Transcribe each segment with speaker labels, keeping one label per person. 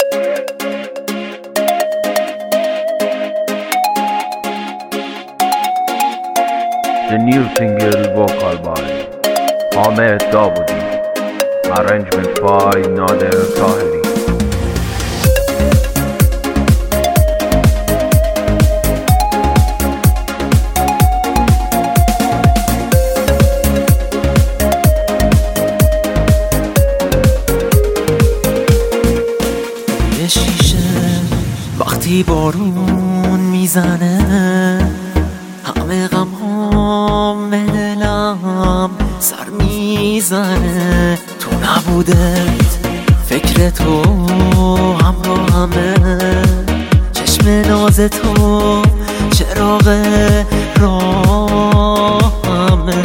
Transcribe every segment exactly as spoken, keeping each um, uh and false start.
Speaker 1: The new single vocal by Ahmed Dawoodi, arrangement by Nader Tahiri.
Speaker 2: یه شیشه وقتی بارون میزنه همه غم هم به دلم سر میزنه. تو نبودت فکر تو همراهمه، چشم ناز تو چراغ راهمه.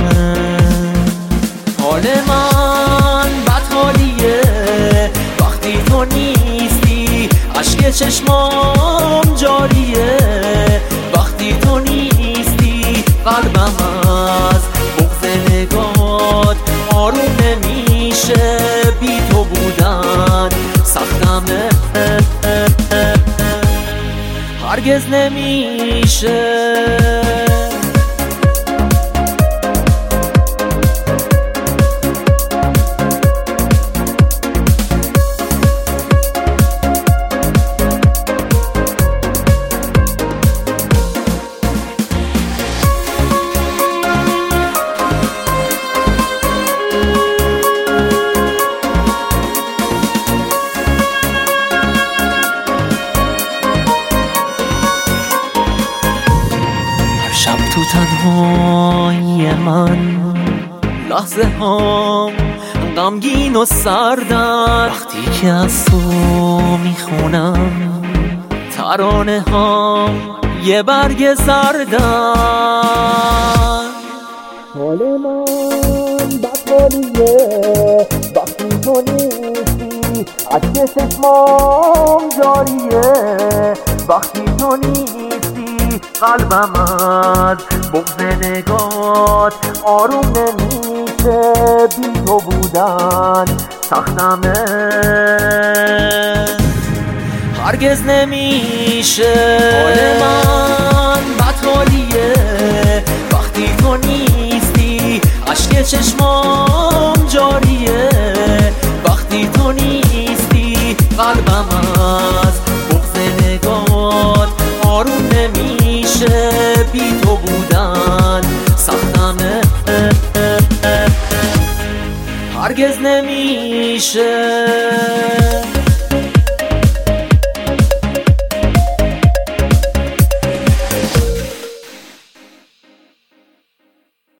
Speaker 2: حال من بد حالیه وقتی تو نیستی، اشک چشمام جاریه وقتی تو نیستی. قلبم از بغض نگات آروم نمیشه، بی تو بودن سختمه هرگز نمیشه. شب تو تنهایی من لحظه هم غمگین و سردن، وقتی که از تو میخونم ترانه هم یه برگ زردن. حال من بدحالیه وقتی تو نیستی، اشک چشمام جاریه وقتی تو نیستی. قلبم از بغض نگات آروم نمیشه، بی تو بودن سختمه هرگز نمیشه. حال من بد حالیه وقتی تو نیستی، اشک چشمام جاریه وقتی تو نیستی. قلبم از بغض نگات آروم نمیشه، بی تو بودن سختمه هرگز نمیشه.